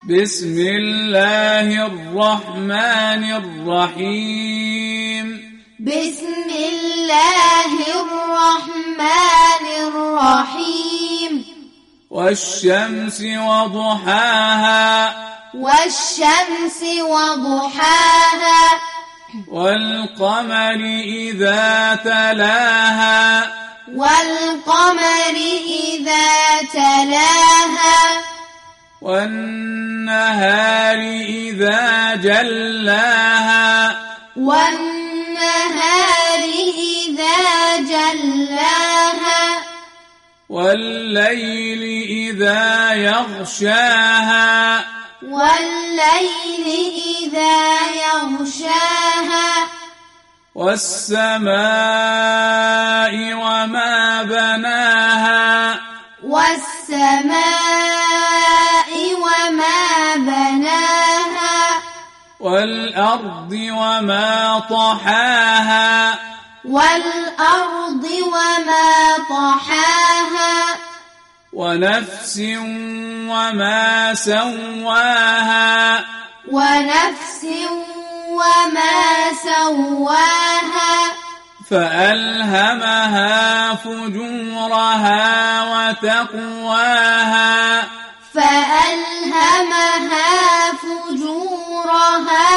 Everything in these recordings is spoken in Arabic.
بسم الله الرحمن الرحيم بسم الله الرحمن الرحيم والشمس وضحاها والشمس وضحاها والقمر إذا تلاها والقمر إذا تلاها والنهار إذا جلاها والنهار إذا جلاها والليل إذا يغشاها والليل إذا يغشاها والسماء وما بناها والسماء وما بناها والأرض وما طحاها والأرض وما طحاها ونفس وما سواها ونفس وما سواها فألهمها فجورها وتقواها فألهمها فجورها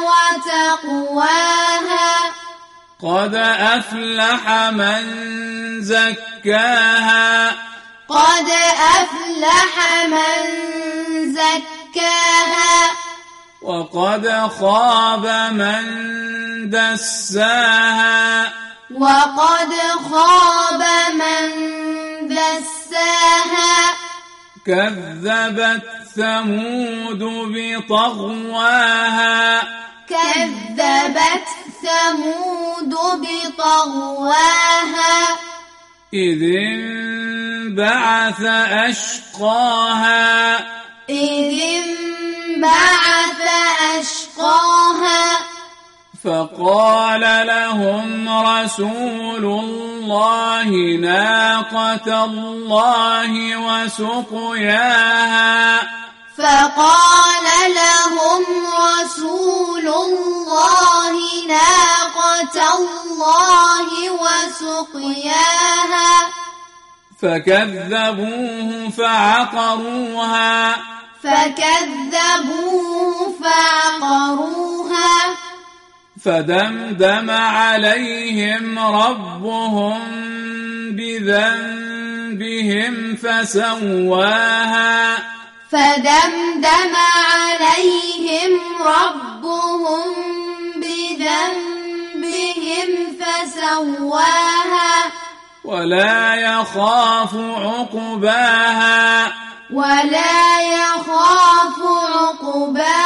وتقواها قد أفلح من زكاها قد أفلح من زكاها وقد خاب من دساها وقد خاب من دساها كذبت ثمود بطغواها كذبت ثمود بطغواها إذ انبعث أشقاها إذ انبعث أشقاها فقال لهم رسول الله ناقة الله وسقياها فقال لهم رسول الله ناقة الله وسقياها فكذبوه فعقروها فدمدم عليهم ربهم بذنبهم فسواها فدمدم عليهم ربهم بذنبهم فسواها ولا يخاف عقباها ولا يخاف عقباها